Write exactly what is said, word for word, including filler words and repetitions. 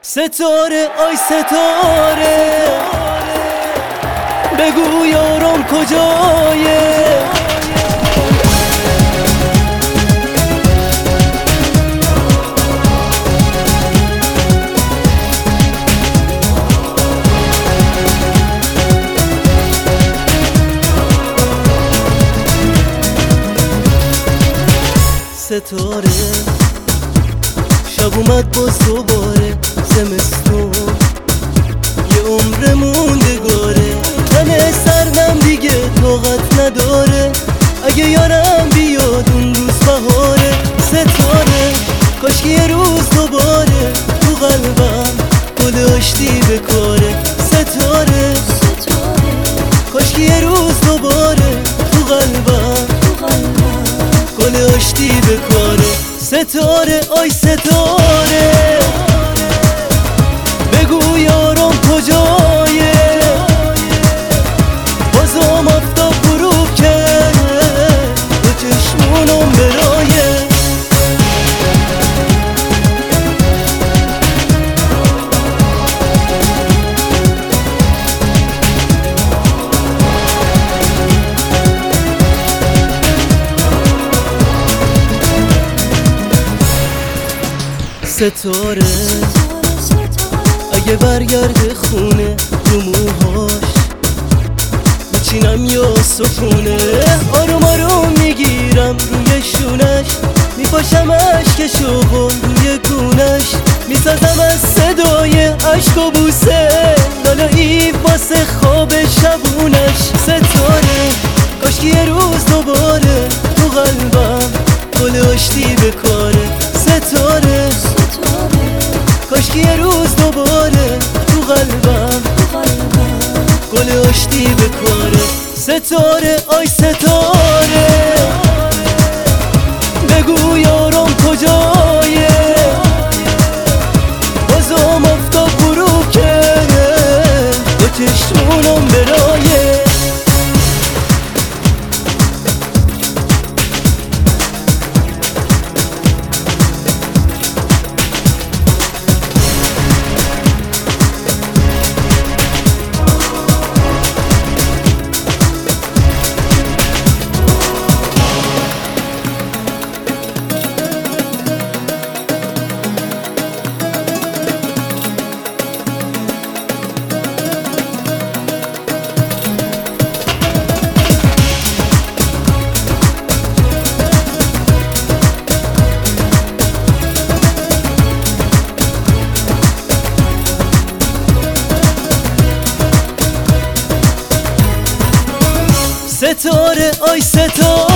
ستاره آی ستاره بگو یارم کجایه. ستاره شب اومد باز دوباره، زمستون یه عمر موندگاره، تن سردم دیگه طاقت نداره، اگه یارم بیاد اون روز بهاره. ستاره کاشکی یه روز دوباره تو قلبم گل آشتی بکاره. ستاره کاشکی یه روز دوباره تو قلبم گل آشتی بکاره. ستاره آی ستاره بگو یارم کجایه، بازم آفتاب غروب کرد دو چشمونم برایه. ستاره اگه برگرده خونه رو موهاش میچینم یا سکونه، آروم آروم میگیرم روی شونش، میپاشم عشقشو روی گونش، میسازم از صدای عشق و بوسه لالایی واسه خواب شبونش. ستاره کاشکی یه روز دوباره تو قلبم گل آشتی بکاره. ستاره کاشکی یه روز دوباره تو قلبم گل آشتی بکاره. ستاره آی ستاره بگو یارم کجایه، بازم آفتاب غروب کرد دو چشمونم برایه. ستاره آی ستاره